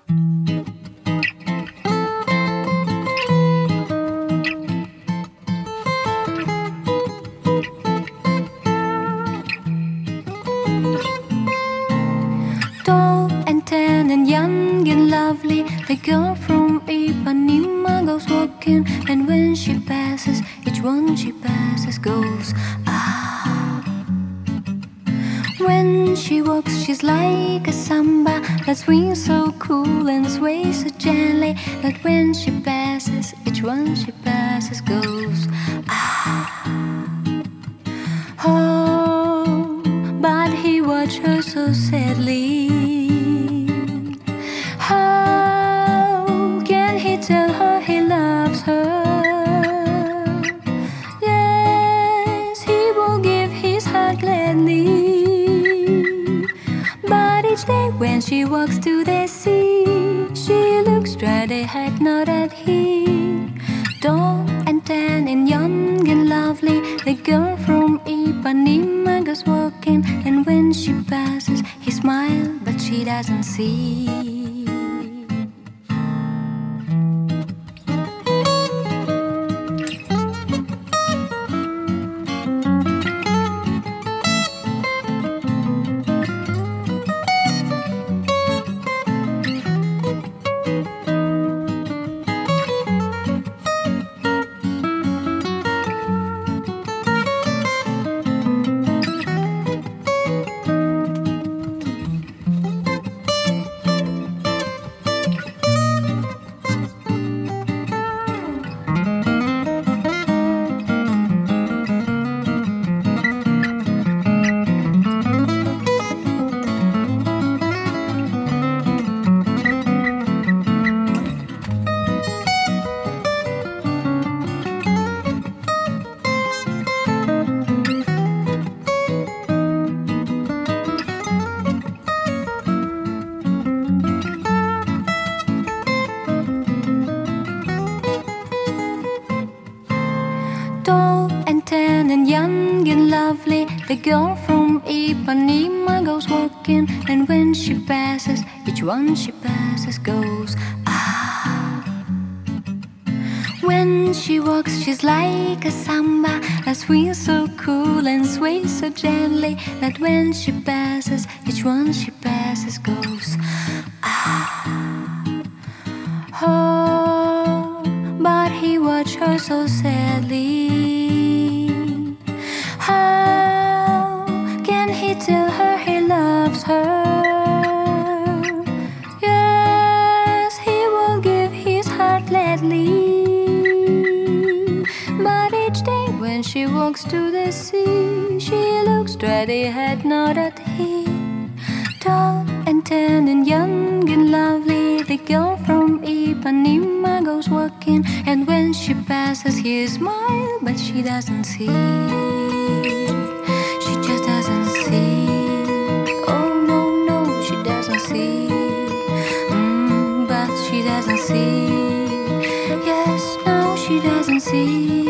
Tall and tan and young and lovely, the girl from Ipanema goes walking, and when she passes, each one she passes goes ah. When she walks, she's like a samba that swings so cool and sways so gently, that when she passes, each one she passes goes ah. Oh, but he watched her so sadly. How can he tell her he loves her? Yes, he will give his heart gladly. But each day when she walks to the sea, she looks straight ahead, not at him. Tall and tan and young and lovely, the girl from Ipanema goes walking, and when she passes, he smiles, but she doesn't see. Tall and tan and young and lovely, the girl from Ipanema goes walking, and when she passes, each one she passes goes ah. When she walks, she's like a samba that swings so cool and sways so gently, that when she passes, each one she passes goes ah. Oh, but he watched her so sadly. How can he tell her he loves her? Yes, he will give his heart gladly. But each day when she walks to the sea, she looks straight ahead, not at him. Tall and tan and young and lovely, the girl from Ipanema goes walking, and when she passes, he smiles, but she doesn't see. She just doesn't see. Oh no, no, she doesn't see. But she doesn't see. Yes, no, she doesn't see.